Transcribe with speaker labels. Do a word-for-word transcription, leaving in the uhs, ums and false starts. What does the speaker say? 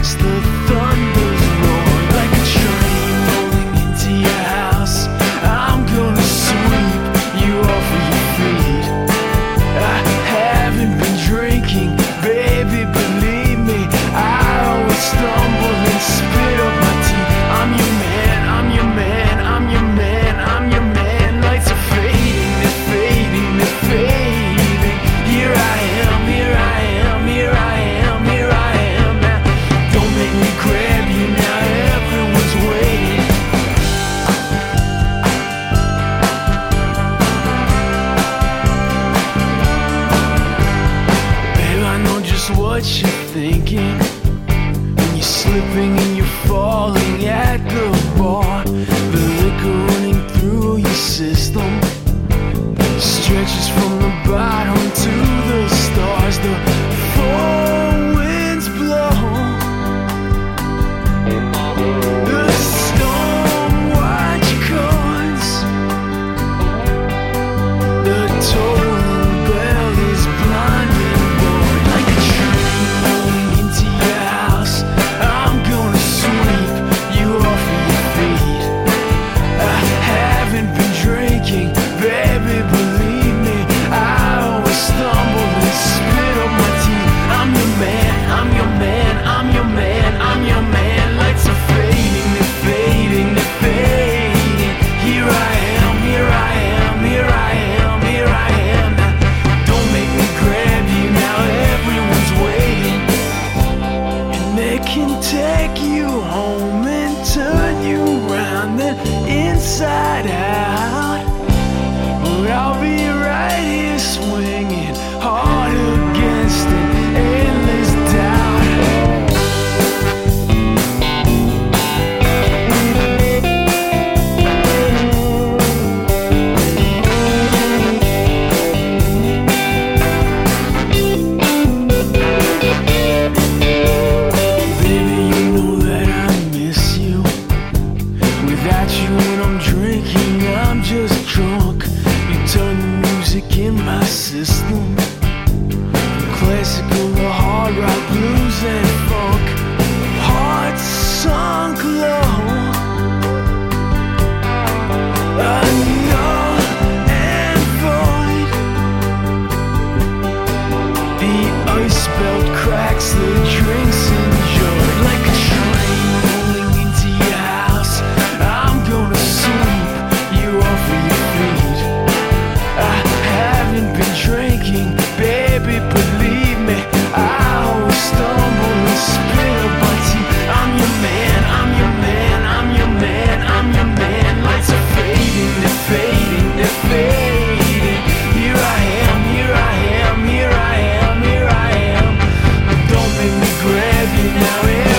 Speaker 1: cracks, the thunders roar like a train rolling into your house. I'm gonna sweep you off of your feet. I haven't been drinking, baby, believe me. I always stumble and spit up my teeth. I'm your man, I'm your man, I'm your man, I'm your man. Lights are fading, they're fading, they're fading. Here I am, here I am, here I am, here I am now. Don't make me grab you now, everyone's waiting. Babe, I know just what you're thinking when you're slipping and you're falling at the bar. The liquor running through your system stretches from the bottom to the stars. The four winds blow, the storm watch comes, the tolling bell is blinding bored like a train rolling into your house. I'm gonna sweep you off of your feet. I haven't been drinking, baby, believe me. I always stumble and spit up my teeth. I'm your man, I'm your man, I'm your man, I'm your man. Lights are fading, they're fading, they're fading. Here I am, here I am, here I am, here I am now. Don't make me grab you now, everyone's waiting. And they can take you home and turn you around, then inside out. But I'll be right here swinging hard against an endless doubt. Baby, you know that I miss you. Without you when I'm drinking, I'm just drunk. You turn the music in my system, from classical to hard rock, blues and funk. Heart sunk low, unknown and void. The ice belt cracks, the drinks enjoyed like a train rolling into your house. I'm gonna sweep you off of your feet. I haven't been drinking, baby, believe me. I always stumble and spit up my teeth. I'm your man, I'm your man, I'm your man, I'm your man. Lights are fading, they're fading, they're fading. Here I am, here I am, here I am, here I am. Don't make me grab you now.